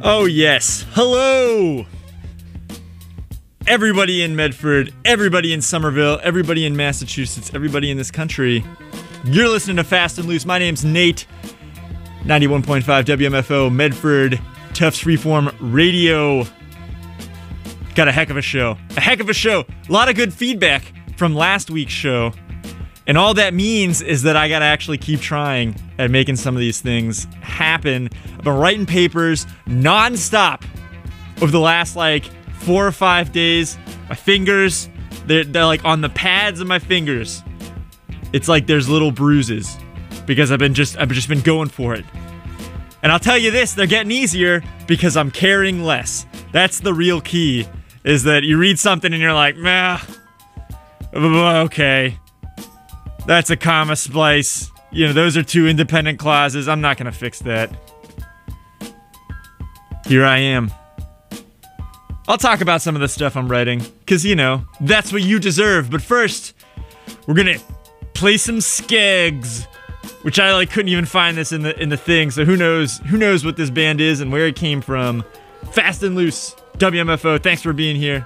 Oh yes, hello! Everybody in Medford, everybody in Somerville, everybody in Massachusetts, everybody in this country. You're listening to Fast and Loose. My name's Nate. 91.5 WMFO, Medford, Tufts Freeform Radio. Got a heck of a show. A heck of a show. A lot of good feedback from last week's show. And all that means is that I gotta actually keep trying at making some of these things happen. I've been writing papers non-stop over the last 4 or 5 days. My fingers, they're like on the pads of my fingers. It's like there's little bruises because I've just been going for it. And I'll tell you this, they're getting easier because I'm caring less. That's the real key, is that you read something and you're like, meh, okay. That's a comma splice. You know, those are two independent clauses. I'm not gonna fix that. Here I am. I'll talk about some of the stuff I'm writing, because, you know, that's what you deserve. But first, we're gonna play some Skeggs, which I couldn't even find this in the thing, so who knows what this band is and where it came from. Fast and Loose, WMFO, thanks for being here.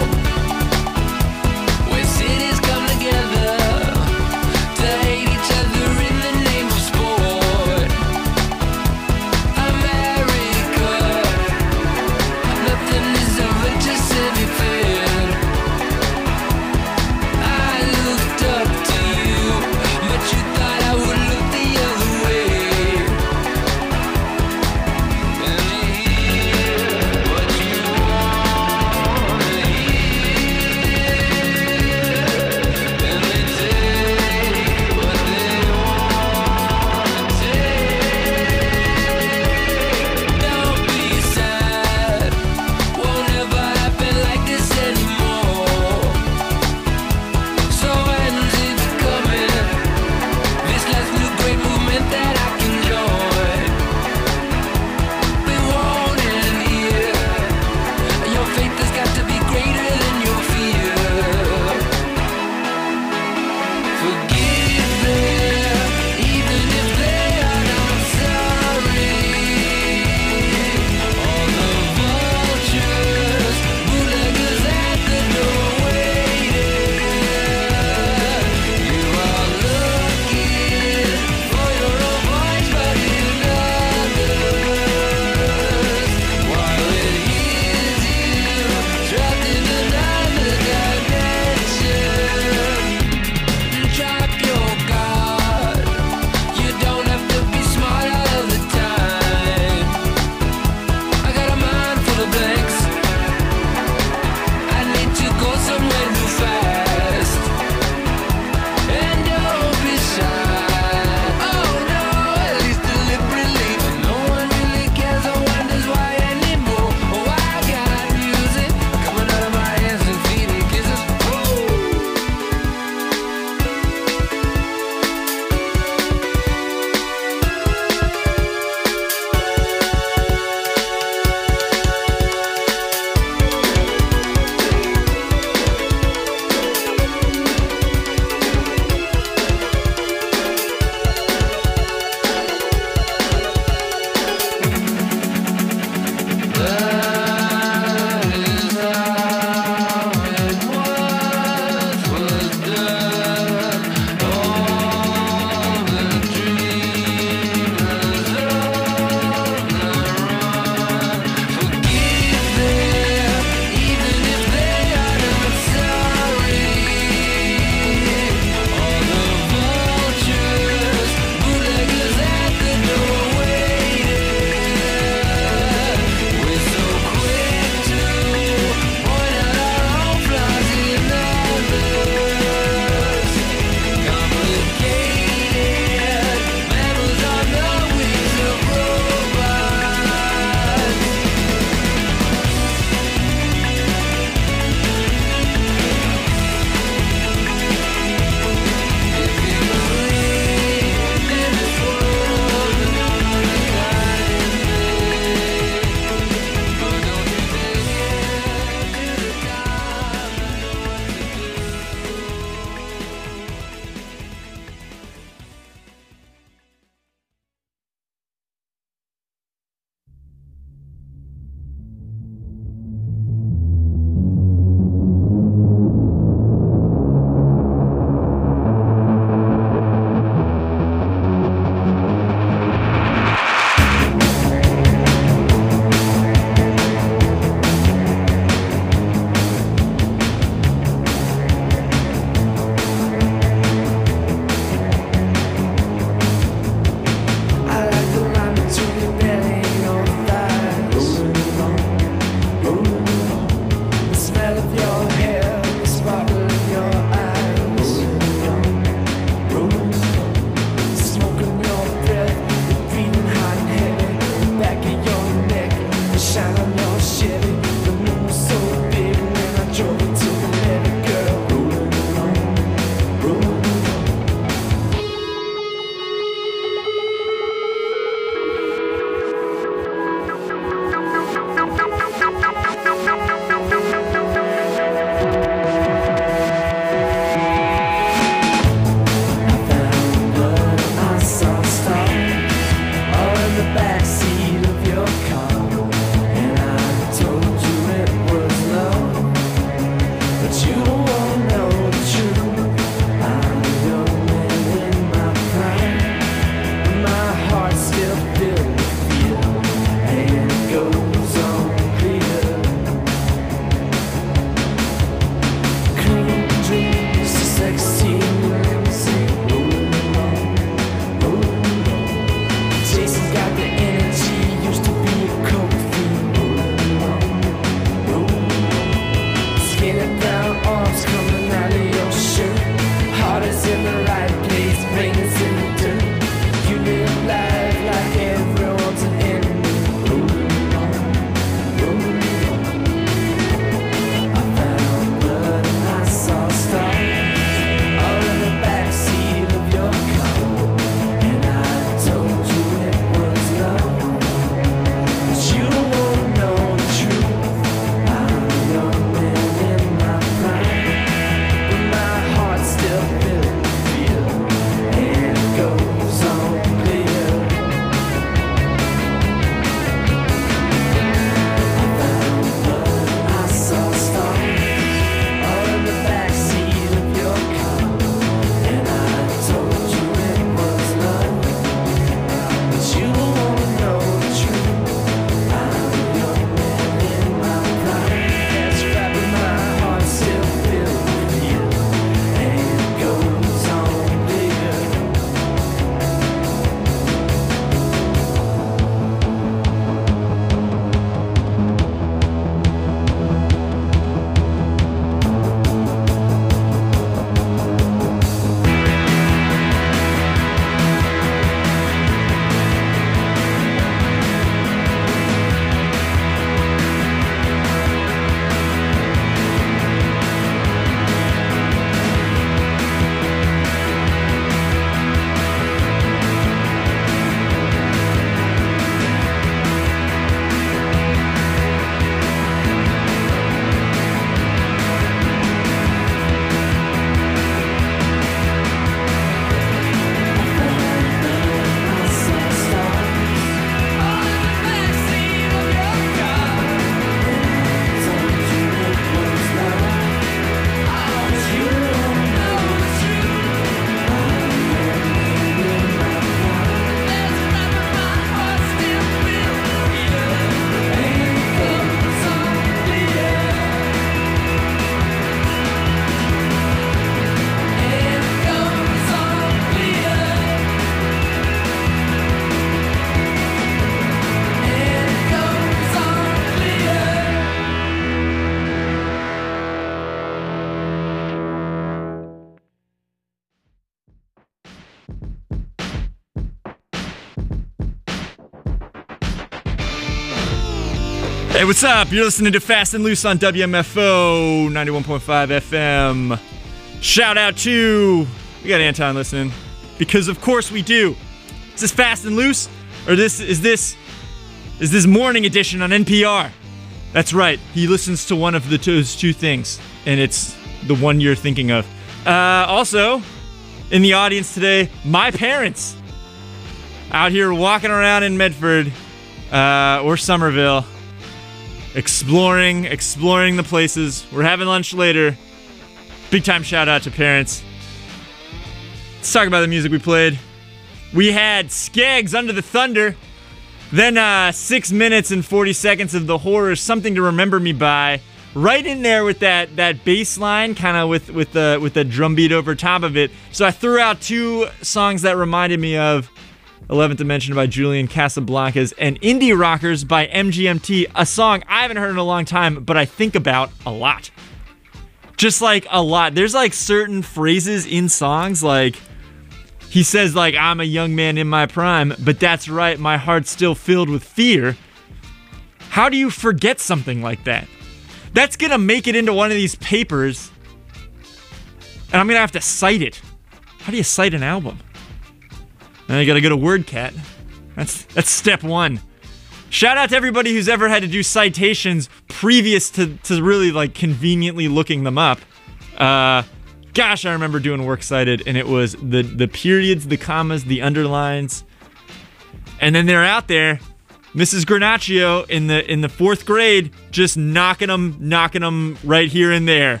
Hey, what's up? You're listening to Fast and Loose on WMFO 91.5 FM. Shout out to... We got Anton listening. Because of course we do. Is this Fast and Loose? Or is this morning edition on NPR? That's right. He listens to one of those two things. And it's the one you're thinking of. Also, in the audience today, my parents. Out here walking around in Medford or Somerville. Exploring the places. We're having lunch later. Big time shout out to parents. Let's talk about the music we played. We had Skaggs, Under the Thunder. Then 6 minutes and 40 seconds of The Horrors, Something to Remember Me By. Right in there with that bass line, kind of with the drum beat over top of it. So I threw out two songs that reminded me of 11th Dimension by Julian Casablancas and Indie Rockers by MGMT, a song I haven't heard in a long time, but I think about a lot. Just like a lot. There's like certain phrases in songs, like he says like, I'm a young man in my prime, but that's right, my heart's still filled with fear. How do you forget something like that? That's gonna make it into one of these papers, and I'm gonna have to cite it. How do you cite an album? Now you gotta go to WordCat. That's step one. Shout out to everybody who's ever had to do citations previous to really like conveniently looking them up. Gosh, I remember doing Works Cited, and it was the periods, the commas, the underlines, and then they're out there. Mrs. Granaccio in the fourth grade just knocking them right here and there.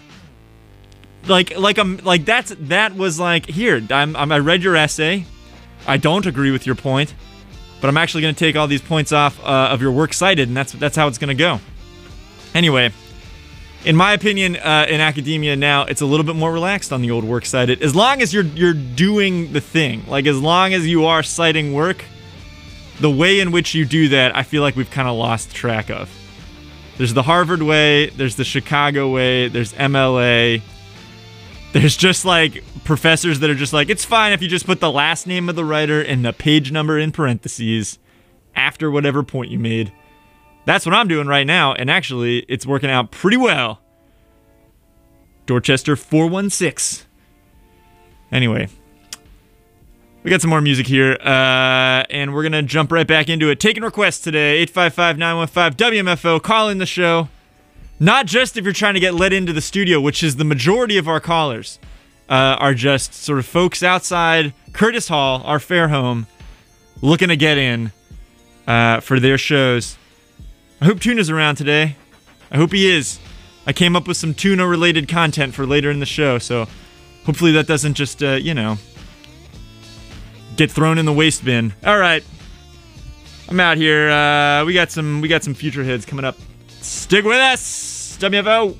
That was like, here, I read your essay. I don't agree with your point, but I'm actually going to take all these points off of your Works Cited, and that's how it's going to go. Anyway, in my opinion, in academia now, it's a little bit more relaxed on the old Works Cited. As long as you're doing the thing, like as long as you are citing work, the way in which you do that, I feel like we've kind of lost track of. There's the Harvard way, there's the Chicago way, there's MLA. There's just like professors that are just like, it's fine if you just put the last name of the writer and the page number in parentheses after whatever point you made. That's what I'm doing right now, and actually, it's working out pretty well. Dorchester 416. Anyway, we got some more music here, and we're going to jump right back into it. Taking requests today, 855-915-WMFO. Call in the show. Not just if you're trying to get let into the studio, which is the majority of our callers, are just sort of folks outside Curtis Hall, our fair home, looking to get in for their shows. I hope Tuna's around today. I hope he is. I came up with some Tuna-related content for later in the show, so hopefully that doesn't just, get thrown in the waste bin. All right. I'm out here. We got some future hits coming up. Stick with us, WFO.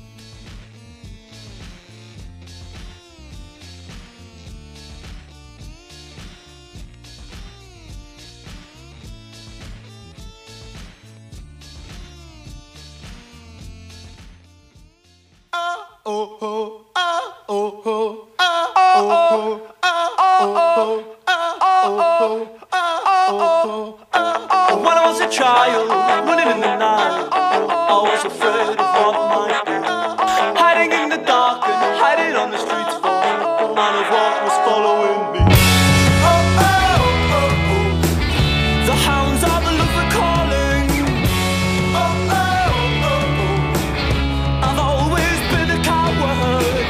When I was a child, running in the night, I was afraid of what might be. Hiding in the dark and hiding on the streets, for none of what was following me. The hounds of the love are calling. I've always been a coward,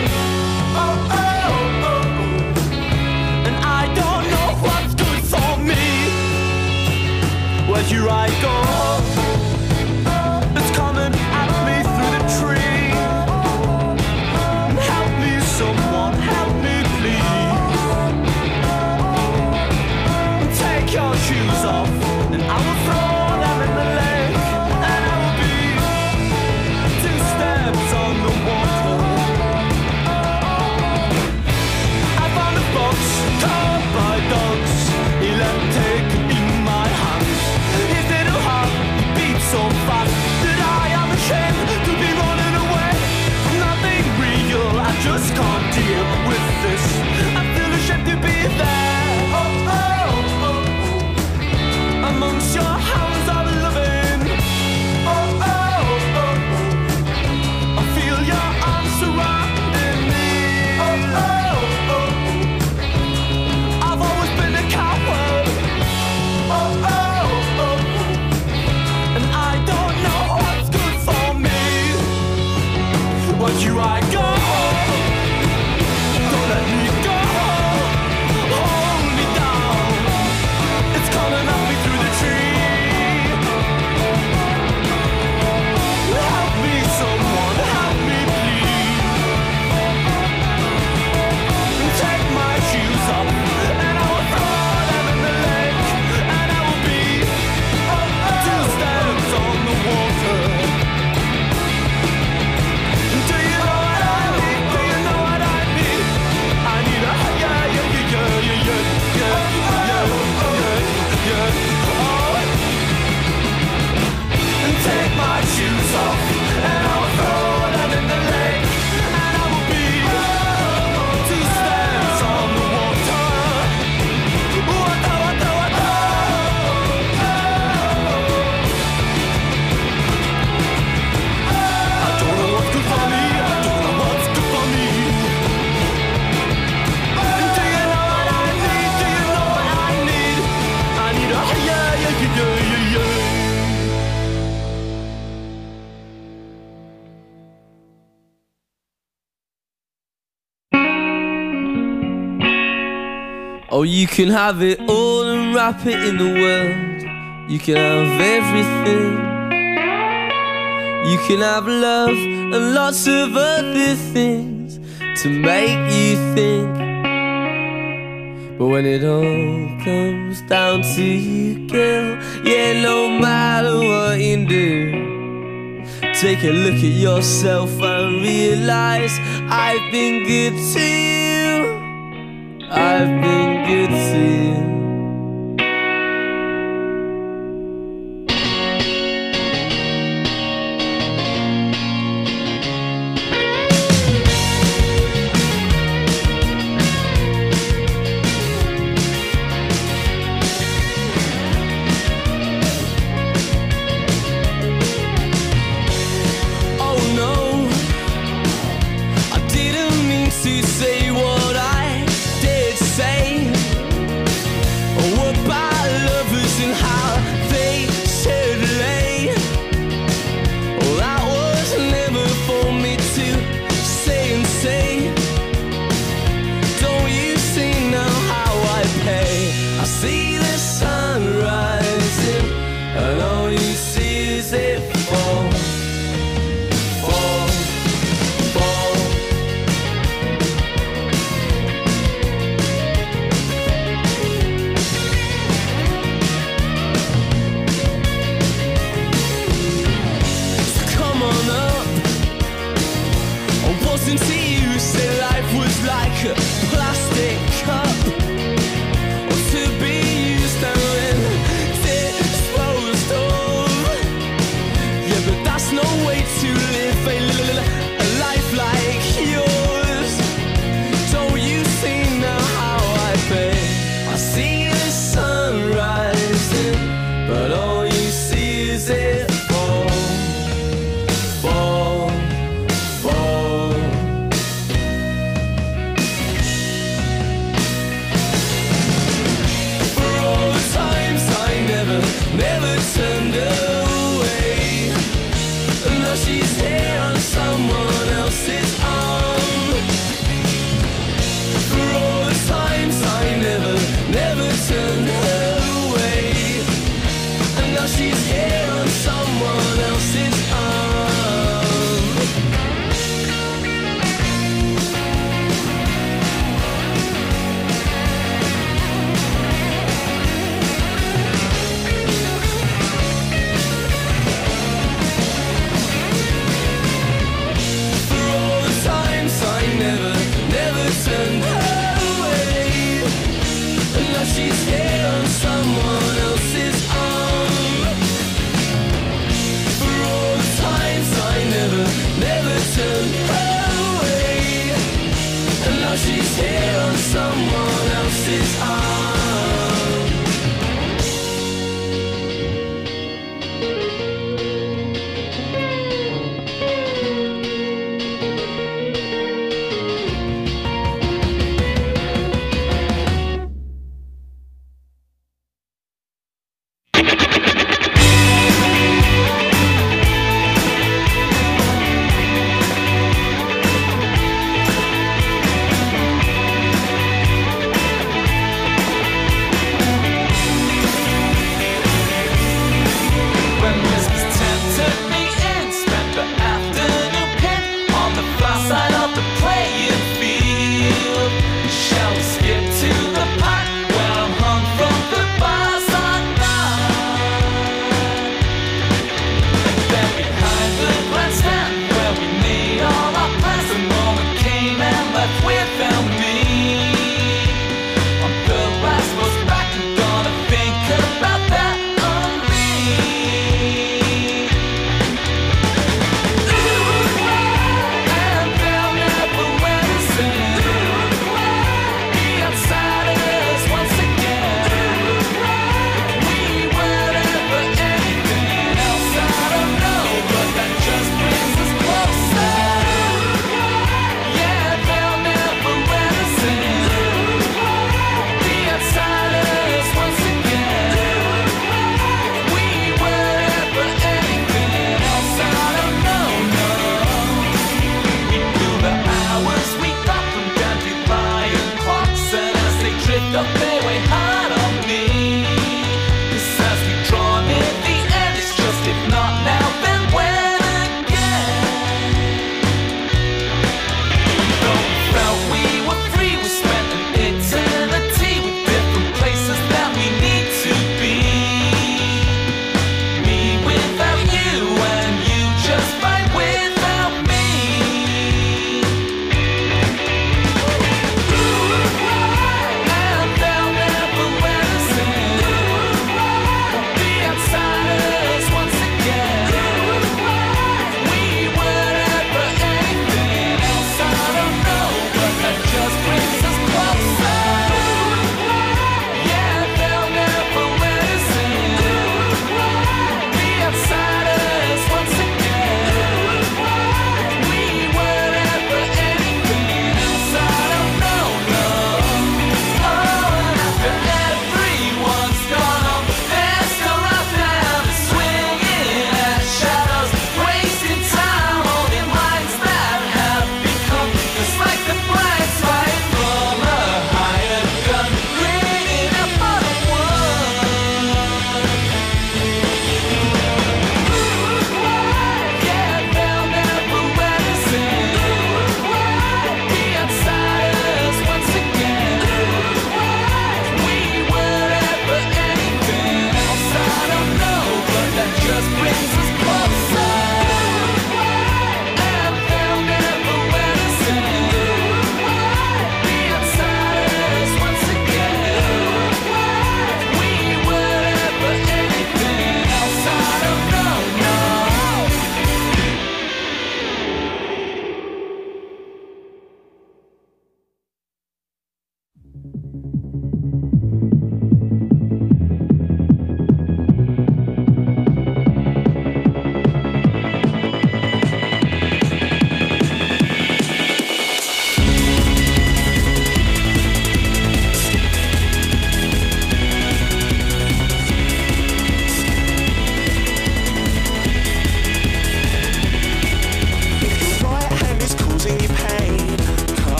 and I don't know what's good for me. Well, here I go. Oh, you can have it all and wrap it in the world. You can have everything. You can have love and lots of other things to make you think. But when it all comes down to you, girl, yeah, no matter what you do, take a look at yourself and realize I've been good to you. I've been good to you.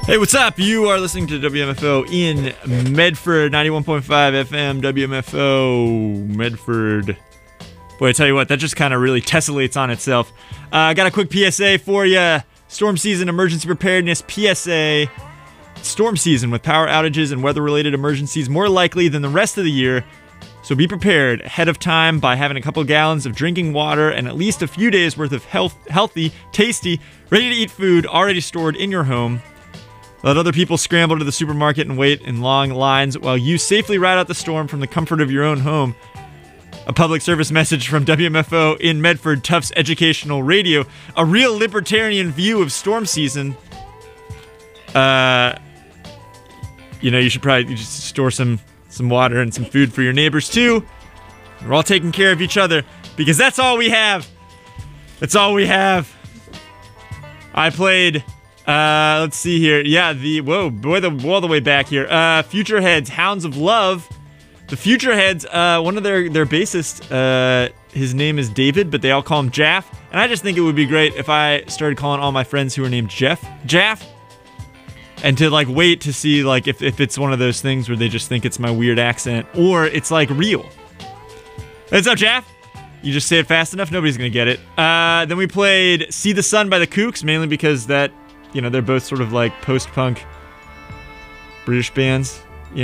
Hey, what's up? You are listening to WMFO in Medford, 91.5 FM, WMFO, Medford. Boy, I tell you what, that just kind of really tessellates on itself. I got a quick PSA for you. Storm season emergency preparedness PSA. Storm season with power outages and weather-related emergencies more likely than the rest of the year. So be prepared ahead of time by having a couple gallons of drinking water and at least a few days worth of healthy, tasty, ready-to-eat food already stored in your home. Let other people scramble to the supermarket and wait in long lines while you safely ride out the storm from the comfort of your own home. A public service message from WMFO in Medford, Tufts Educational Radio. A real libertarian view of storm season. You should probably just store some water and some food for your neighbors too. We're all taking care of each other because that's all we have. That's all we have. I played... let's see here. Yeah, all the way back here. Future Heads, Hounds of Love. The Future Heads, one of their bassists, his name is David, but they all call him Jaff. And I just think it would be great if I started calling all my friends who are named Jaff. And to wait to see if it's one of those things where they just think it's my weird accent or it's real. What's up, Jaff? You just say it fast enough, nobody's gonna get it. Then we played See the Sun by the Kooks, mainly because that, they're both sort of post-punk British bands,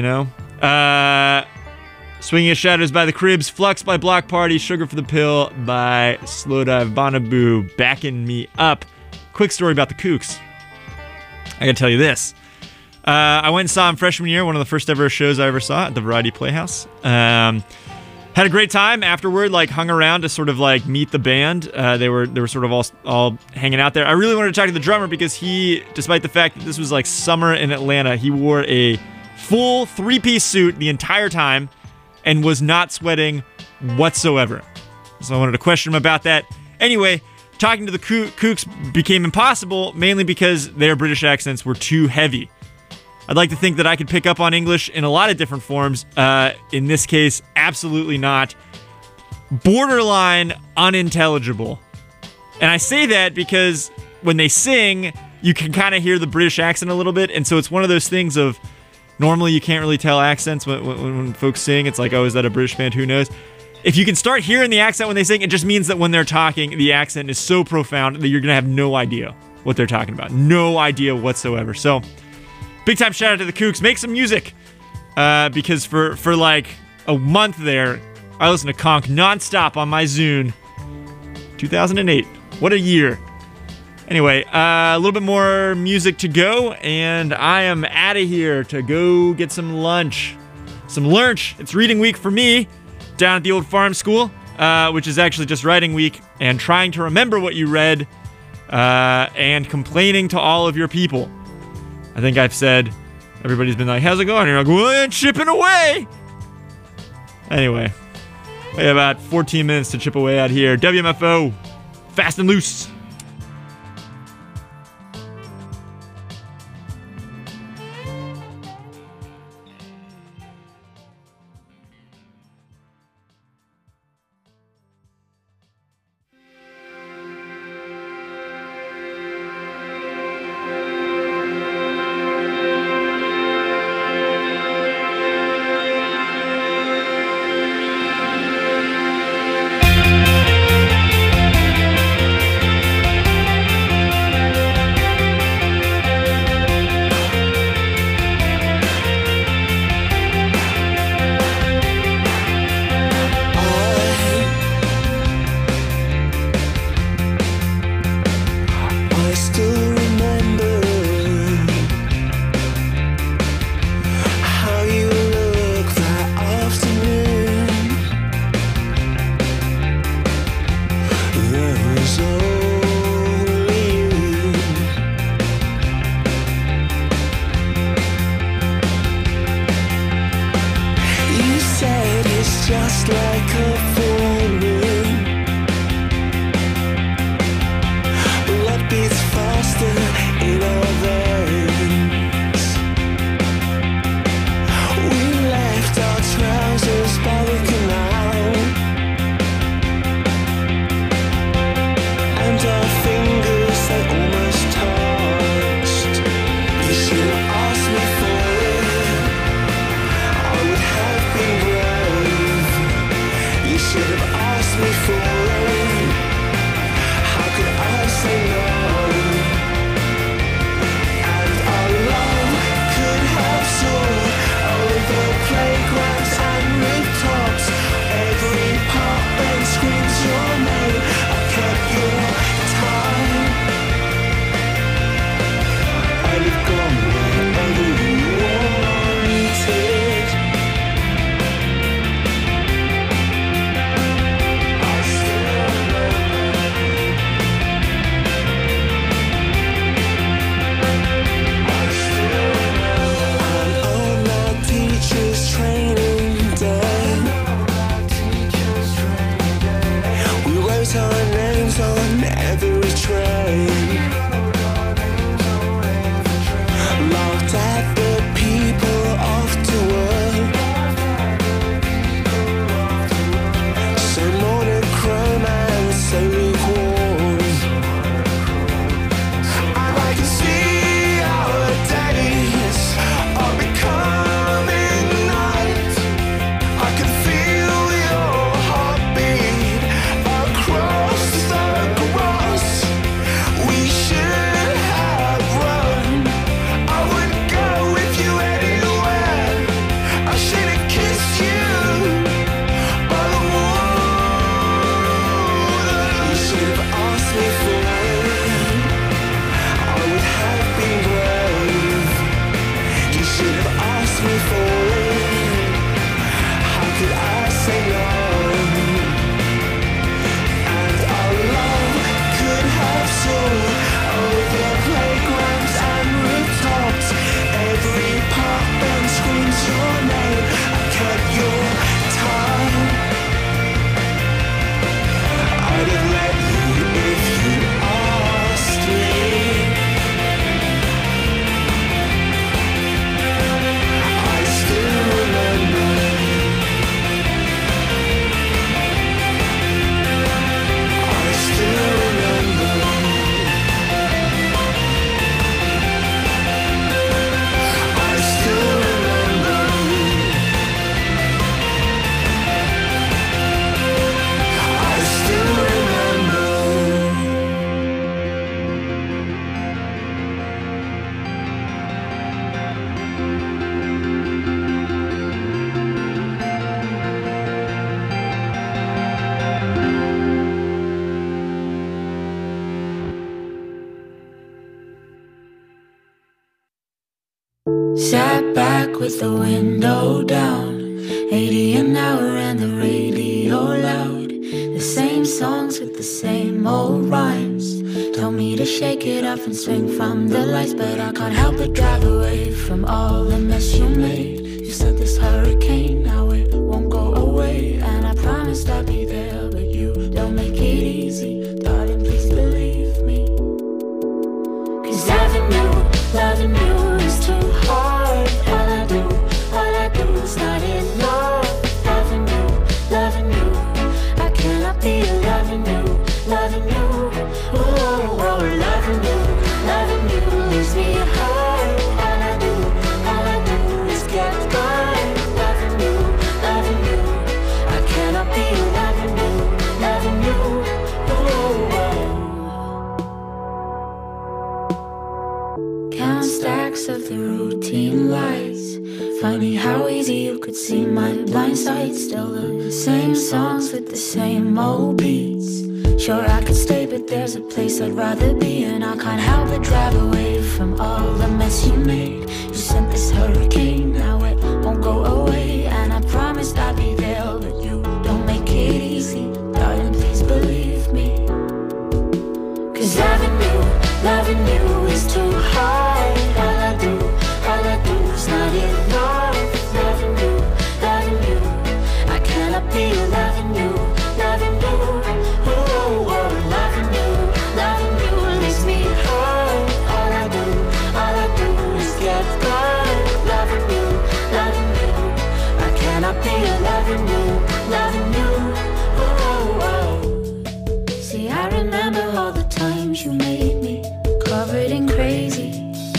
Swinging at Shadows by the Cribs, Flux by Block Party, Sugar for the Pill by Slowdive Bonaboo, backing me up. Quick story about the Kooks. I gotta tell you this. I went and saw them freshman year, one of the first ever shows I ever saw at the Variety Playhouse. Had a great time. Afterward, hung around to sort of meet the band. They were sort of all hanging out there. I really wanted to talk to the drummer because he, despite the fact that this was summer in Atlanta, he wore a full 3-piece suit the entire time and was not sweating whatsoever. So I wanted to question him about that. Anyway, talking to the Kooks became impossible, mainly because their British accents were too heavy. I'd like to think that I could pick up on English in a lot of different forms. In this case, absolutely not. Borderline unintelligible. And I say that because when they sing, you can kind of hear the British accent a little bit, and so it's one of those things of normally you can't really tell accents when folks sing. It's is that a British band? Who knows? If you can start hearing the accent when they sing, it just means that when they're talking, the accent is so profound that you're going to have no idea what they're talking about. No idea whatsoever. So, big time shout out to the Kooks. Make some music. Because for a month there, I listened to Conk nonstop on my Zune. 2008. What a year. Anyway, a little bit more music to go, and I am out of here to go get some lunch. It's reading week for me down at the old farm school, which is actually just writing week, and trying to remember what you read, and complaining to all of your people. I think I've said, everybody's been how's it going? And you're well, chipping away. Anyway, we have about 14 minutes to chip away out here. WMFO, fast and loose. Sat back with the window down, 80 an hour and the radio loud. The same songs with the same old rhymes. Told me to shake it off and swing from the lights, but I can't help but drive away from all the mess you made. You sent this hurricane, now it won't go away. And I promised I'd be there, but you don't make it easy. Darling, please believe me. 'Cause loving you is too hard. All I do is not enough. Loving you, I cannot be loving you. Oh, loving you leaves me hard. All I do is get by. Loving you, I cannot be loving you. Oh. Count stacks of the routine lights. Funny how easy you could see my blind side. Still the same songs with the same old beats. Sure I could stay, but there's a place I'd rather be. And I can't help but drive away from all the mess you made. You sent this hurricane, now it won't go away. And I promised I'd be there, but you don't make it easy. Darling, please believe me. 'Cause loving you is too hard. All I do is not enough. Loving you, I cannot be loving you. Oh, loving you leaves me hard. All I do is get by. Loving you, I cannot be loving you. Oh. See, I remember all the times you made me covered in crazy.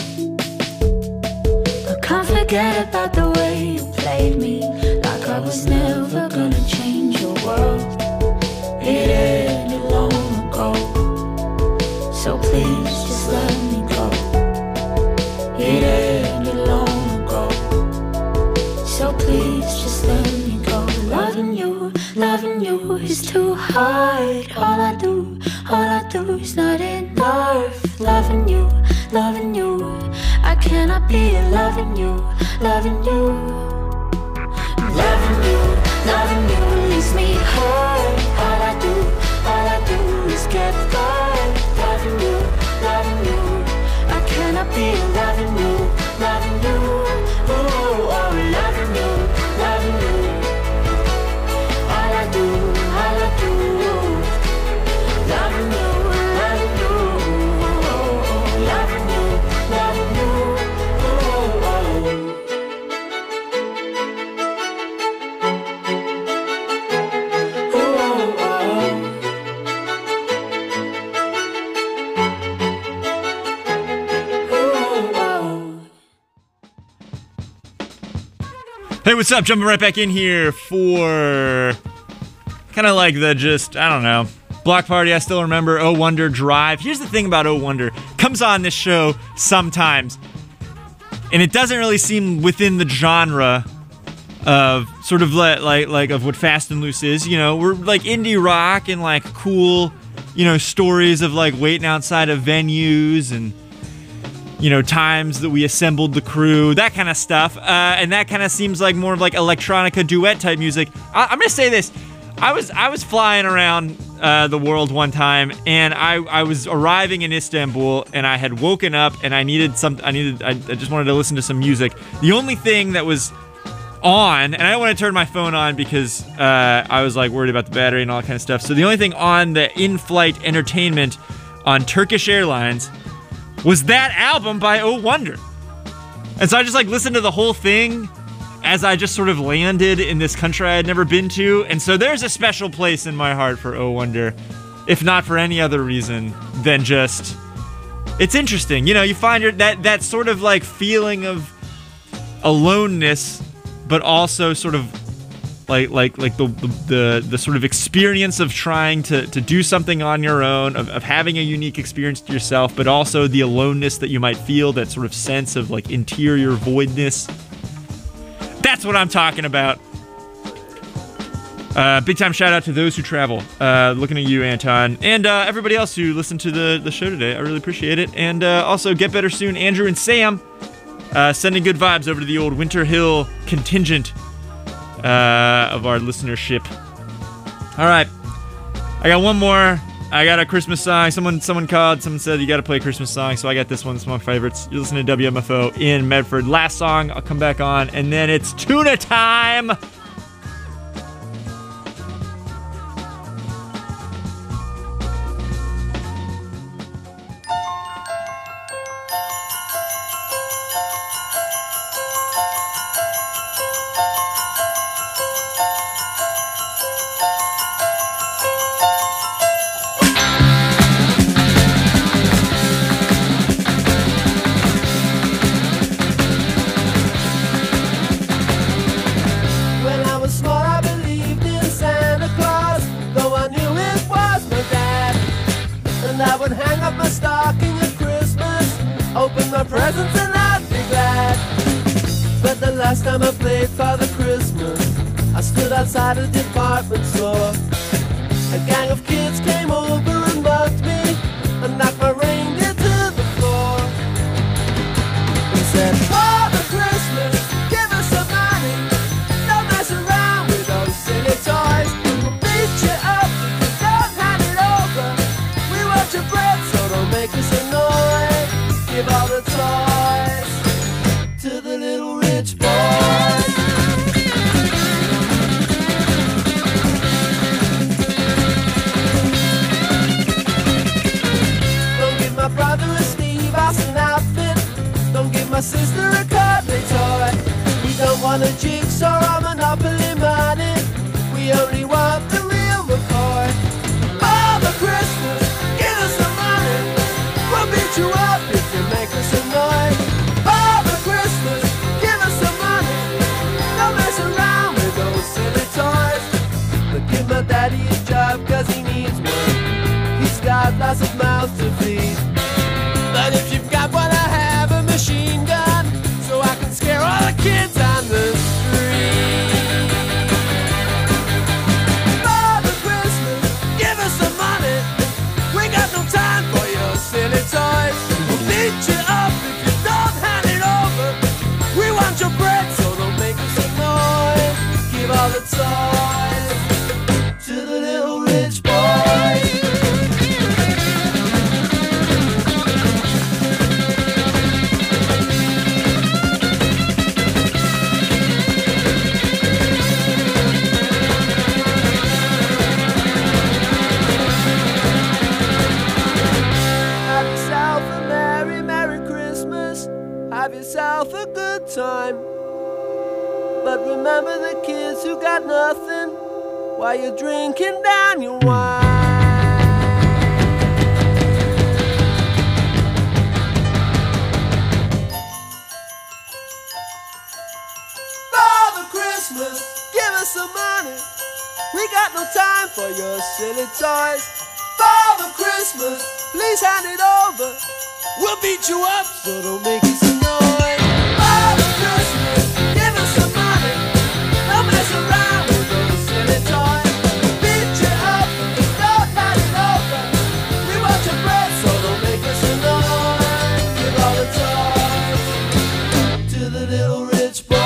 Can't forget about the way you played me, like I was never gonna change your world. It ended long ago, so please just let me go. It ended long ago, so please just let me go. Loving you is too hard. All I do is not enough. Loving you, I cannot be loving you. Loving you leaves me hard. All I do is get by. Loving you, I cannot be loving you. Oh, loving you. All I do, loving you. Hey, what's up? Jumping right back in here for kind of like the I don't know, block party. I still remember Oh Wonder Drive. Here's the thing about Oh Wonder. Comes on this show sometimes, and it doesn't really seem within the genre of sort of like of what Fast and Loose is. You know, we're like indie rock and like cool, you know, stories of like waiting outside of venues and, you know, times that we assembled the crew, that kind of stuff. And that kind of seems like more of like electronica duet type music. I'm gonna say this. I was flying around the world one time, and I was arriving in Istanbul, and I had woken up, and I just wanted to listen to some music. The only thing that was on, and I don't want to turn my phone on because I was like worried about the battery and all that kind of stuff. So the only thing on the in-flight entertainment on Turkish Airlines was that album by Oh Wonder. And so I just like listened to the whole thing as I just sort of landed in this country I had never been to. And so there's a special place in my heart for Oh Wonder, if not for any other reason than just, it's interesting. You know, you find that sort of like feeling of aloneness, but also sort of like the sort of experience of trying to do something on your own, of having a unique experience to yourself, but also the aloneness that you might feel, that sort of sense of like interior voidness. That's what I'm talking about. Big time shout out to those who travel. Looking at you, Anton, and everybody else who listened to the show today. I really appreciate it. And also, get better soon, Andrew and Sam. Sending good vibes over to the old Winter Hill contingent of our listenership. All right. I got one more. I got a Christmas song. Someone called. Someone said you got to play a Christmas song. So I got this one. It's one of my favorites. You're listening to WMFO in Medford. Last song. I'll come back on. And then it's tuna time. Last time I played Father Christmas, I stood outside a department store. A gang of kids came over and mugged me and knocked my reindeer to the floor. He said, Father Christmas, give us some money. Don't mess around with those silly toys. We'll beat you up if you don't hand it over. We want your bread, so don't make us annoyed. Give all the toys to the little rich boy. Don't give my brother a Steve Austin outfit. Don't give my sister a cuddly toy. We don't want a jigsaw or Monopoly money. We only want the real McCoy. Father Christmas, give us some money. We'll beat you up if you make us annoyed. Father Christmas, give us some money. Don't mess around with those silly toys. But give my daddy a job cause he needs one. He's got lots of mouths to feed. But if you've got one, I have a machine gun, so I can scare all the kids on the street. Father Christmas, give us some money. We got no time for your silly toys. We'll beat you up if you don't hand it over. We want your bread, so don't make us annoyed. Give all the toys to the little rich boy. Have yourself a merry, merry Christmas. Have yourself a good time. But remember the kids who got nothing while you're drinking down your wine. Father Christmas, give us some money. We got no time for your silly toys. Father Christmas, please hand it over. We'll beat you up, so don't make us annoyed. Father Christmas, give us some money. Don't mess around with those silly toys. We'll beat you up if you don't hand it over. We want your bread, so don't make us annoyed. Give all the toys to the little rich boy.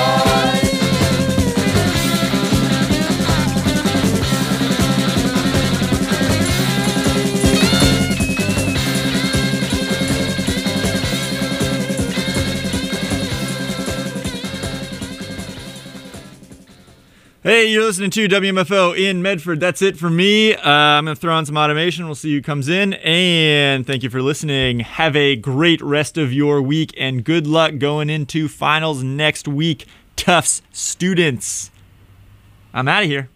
Hey, you're listening to WMFO in Medford. That's it for me. I'm going to throw on some automation. We'll see who comes in. And thank you for listening. Have a great rest of your week and good luck going into finals next week. Tufts students. I'm out of here.